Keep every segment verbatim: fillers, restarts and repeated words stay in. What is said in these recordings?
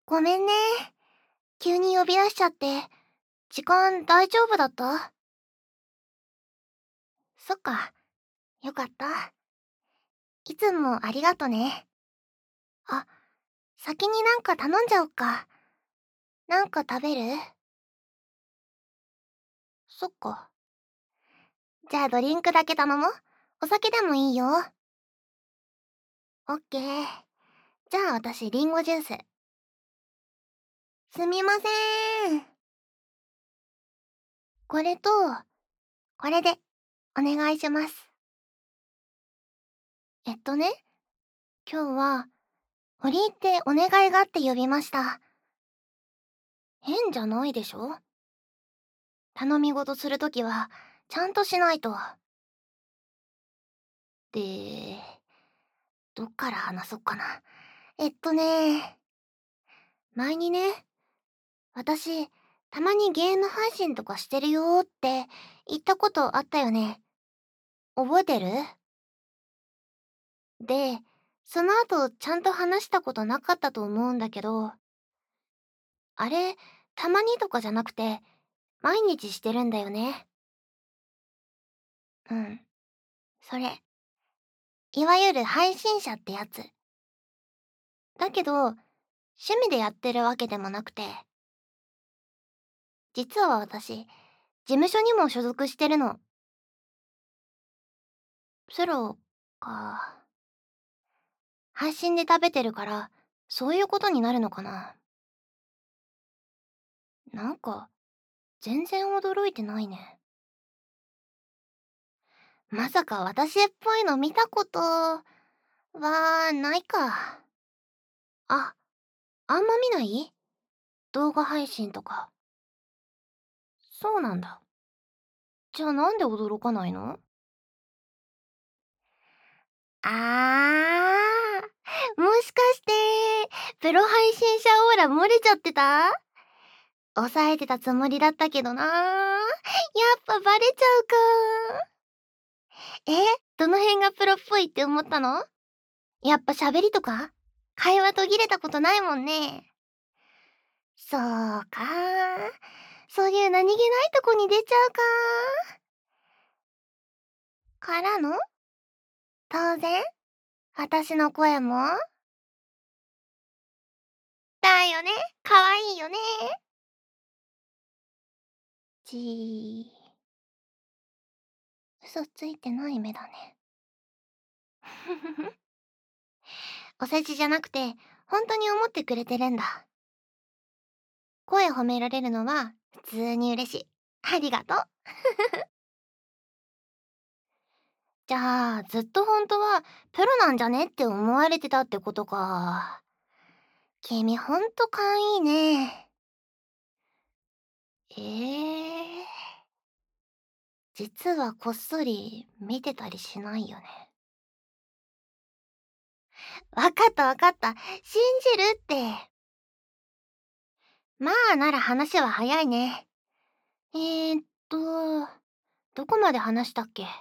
ごめんね。急に呼び出しちゃって。時間大丈夫だった？そっか。よかった。いつもありがとね。あ、先になんか頼んじゃおっか。なんか食べる？そっか。じゃあドリンクだけ頼もう。お酒でもいいよ。オッケー。じゃあ私リンゴジュース。すみません。これと、これで、お願いします。えっとね、今日は、折り入ってお願いがあって呼びました。変じゃないでしょ？頼み事するときは、ちゃんとしないと。で、どっから話そっかな。えっとね、前にね、私、たまにゲーム配信とかしてるよーって言ったことあったよね。覚えてる？で、その後ちゃんと話したことなかったと思うんだけど、あれ、たまにとかじゃなくて、毎日してるんだよね。うん。それ。いわゆる配信者ってやつ。だけど、趣味でやってるわけでもなくて、実は私、事務所にも所属してるの。プロか。配信で食べてるから、そういうことになるのかな。なんか、全然驚いてないね。まさか私っぽいの見たことはないか。あ、あんま見ない？動画配信とか。そうなんだ。じゃあなんで驚かないの？あー、もしかして、プロ配信者オーラ漏れちゃってた？抑えてたつもりだったけどな。やっぱバレちゃうか。え、どの辺がプロっぽいって思ったの？やっぱ喋りとか？会話途切れたことないもんね。そうか。そういう何気ないとこに出ちゃうか。からの当然、私の声もだよね。かわいいよね。じー。嘘ついてない目だね。お世辞じゃなくて、本当に思ってくれてるんだ。声褒められるのは普通に嬉しい。ありがとう。じゃあ、ずっと本当はプロなんじゃねって思われてたってことか。君ほんとかわいいね。ええー、実はこっそり見てたりしないよね。わかったわかった。信じるって。まあなら話は早いね。えーっと、どこまで話したっけ？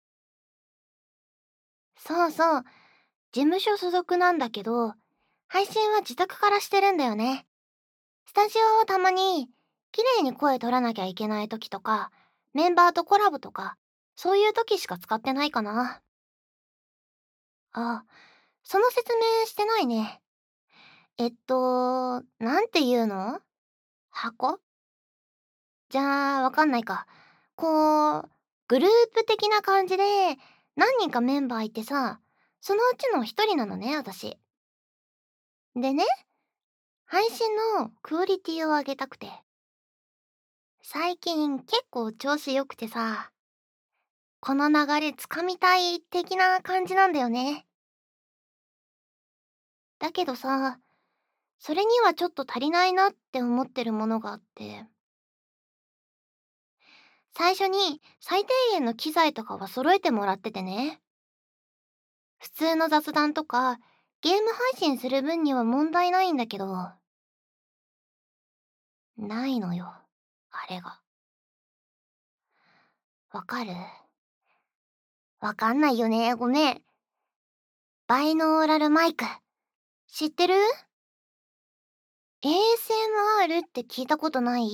そうそう。事務所所属なんだけど、配信は自宅からしてるんだよね。スタジオはたまに、綺麗に声取らなきゃいけない時とか、メンバーとコラボとか、そういう時しか使ってないかな。あ、その説明してないね。えっと、なんていうの？箱？じゃあ、わかんないか。こう、グループ的な感じで、何人かメンバーいてさ、そのうちの一人なのね、私。でね、配信のクオリティを上げたくて。最近結構調子良くてさ、この流れつかみたい的な感じなんだよね。だけどさ、それにはちょっと足りないなって思ってるものがあって、最初に最低限の機材とかは揃えてもらっててね。普通の雑談とか、ゲーム配信する分には問題ないんだけど、ないのよ、あれが。わかる？わかんないよね、ごめん。バイノーラルマイク。知ってる？ エーエスエムアール って聞いたことない？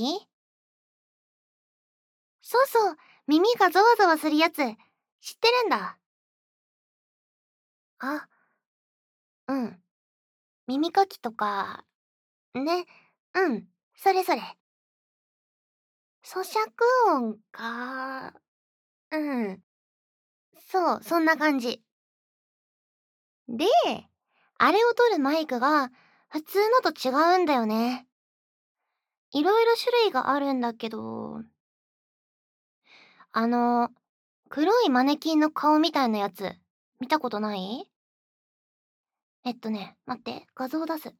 そうそう、耳がゾワゾワするやつ。知ってるんだ。あ、うん。耳かきとか、ね。うん、それそれ。咀嚼音か。うん。そう、そんな感じ。で、あれを取るマイクが普通のと違うんだよね。いろいろ種類があるんだけど、あの、黒いマネキンの顔みたいなやつ、見たことない？えっとね、待って、画像出す。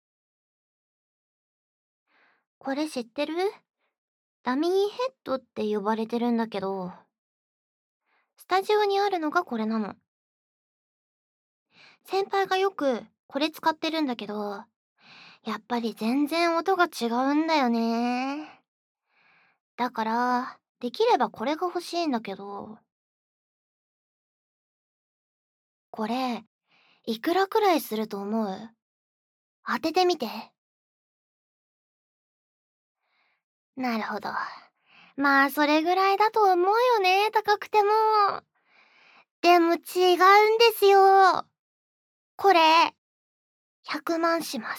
これ知ってる？ダミーヘッドって呼ばれてるんだけど、スタジオにあるのがこれなの。先輩がよくこれ使ってるんだけど、やっぱり全然音が違うんだよね。だから、できればこれが欲しいんだけど、これ、いくらくらいすると思う？当ててみて。なるほど。まあ、それぐらいだと思うよね、高くても。でも違うんですよ。これ、ひゃくまんします。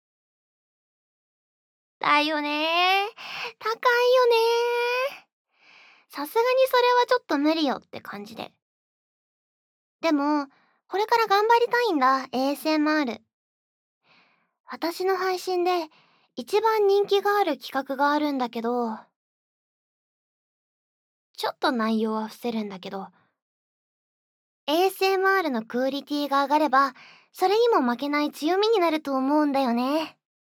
だよね。高いよね。さすがにそれはちょっと無理よって感じで。でも、これから頑張りたいんだ、エーエスエムアール。私の配信で一番人気がある企画があるんだけど、ちょっと内容は伏せるんだけど、エーエスエムアール のクオリティが上がれば、それにも負けない強みになると思うんだよね。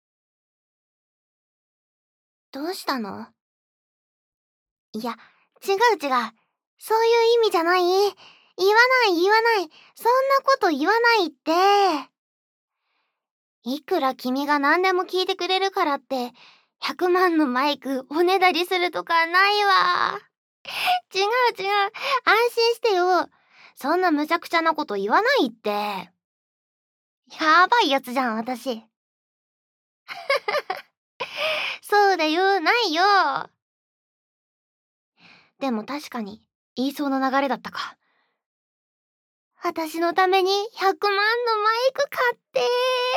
どうしたの？いや、違う違う。そういう意味じゃない。言わない言わない。そんなこと言わないって。いくら君が何でも聞いてくれるからって、ひゃくまんのマイクおねだりするとかないわ。違う違う。安心してよ。そんな無茶苦茶なこと言わないって。やばいやつじゃん、私。そうだよ、ないよ。でも確かに、言いそうな流れだったか。私のためにひゃくまんのマイク買って。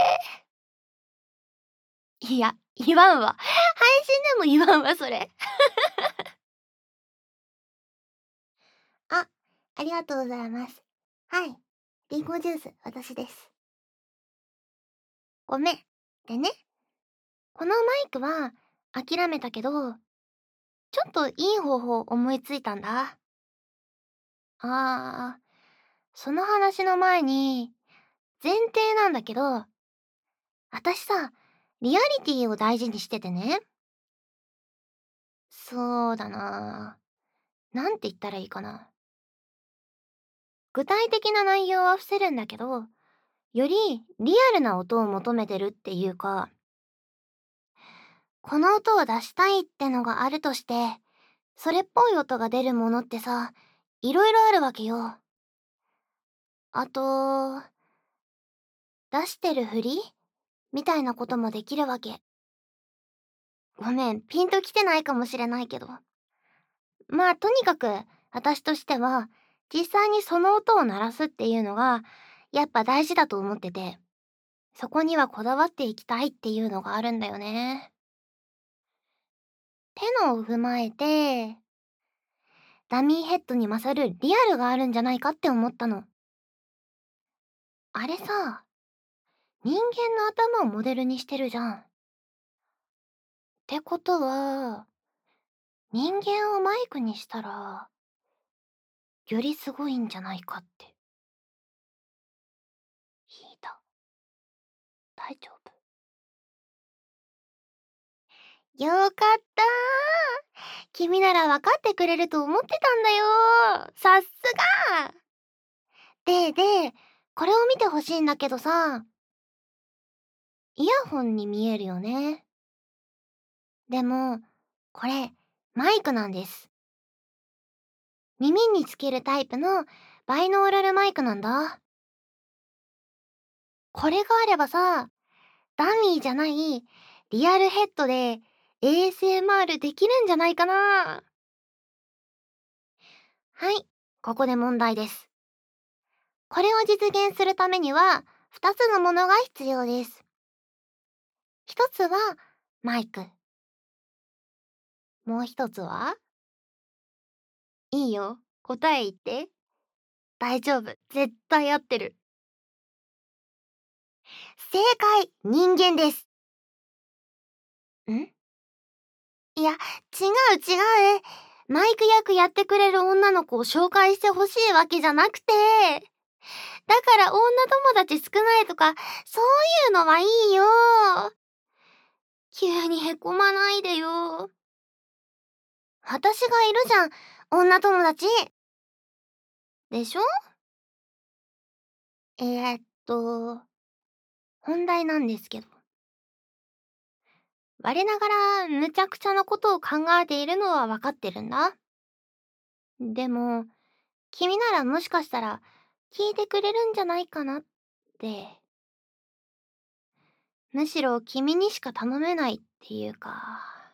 いや、言わんわ。配信でも言わんわ、それ。あ、ありがとうございます。はい。リンゴジュース、私です。ごめん。でね、このマイクは諦めたけど、ちょっといい方法思いついたんだ。あー、その話の前に、前提なんだけど、私さ、リアリティを大事にしててね。そうだな。なんて言ったらいいかな。具体的な内容は伏せるんだけど、よりリアルな音を求めてるっていうか、この音を出したいってのがあるとして、それっぽい音が出るものってさ、いろいろあるわけよ。あと、出してるふりみたいなこともできるわけ。ごめん、ピンときてないかもしれないけど。まあ、とにかく、私としては、実際にその音を鳴らすっていうのが、やっぱ大事だと思ってて、そこにはこだわっていきたいっていうのがあるんだよね。てのを踏まえて、ダミーヘッドに勝るリアルがあるんじゃないかって思ったの。あれさ、人間の頭をモデルにしてるじゃん。ってことは、人間をマイクにしたら、よりすごいんじゃないかって。引いた。大丈夫？よかったー。君なら分かってくれると思ってたんだよ。さっすが。で、で、これを見てほしいんだけどさ、イヤホンに見えるよね。でも、これ、マイクなんです。耳につけるタイプのバイノーラルマイクなんだ。これがあればさ、 ダミーじゃない、リアルヘッドで エーエスエムアール できるんじゃないかな。はい、ここで問題です。これを実現するためには、ふたつのものが必要です。ひとつはマイク。もうひとつは？いいよ、答え言って。大丈夫、絶対合ってる。正解、人間です。ん？いや、違う違う。マイク役やってくれる女の子を紹介してほしいわけじゃなくて、だから女友達少ないとか、そういうのはいいよ。急にへこまないでよ。私がいるじゃん、女友達。でしょ？えーっと、本題なんですけど。我ながらむちゃくちゃなことを考えているのはわかってるんだ。でも、君ならもしかしたら聞いてくれるんじゃないかなって。むしろ君にしか頼めないっていうか、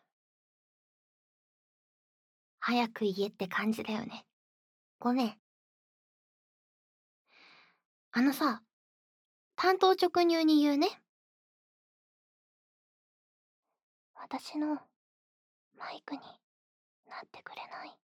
早く言えって感じだよね。ごめん。あのさ、単刀直入に言うね。私のマイクになってくれない？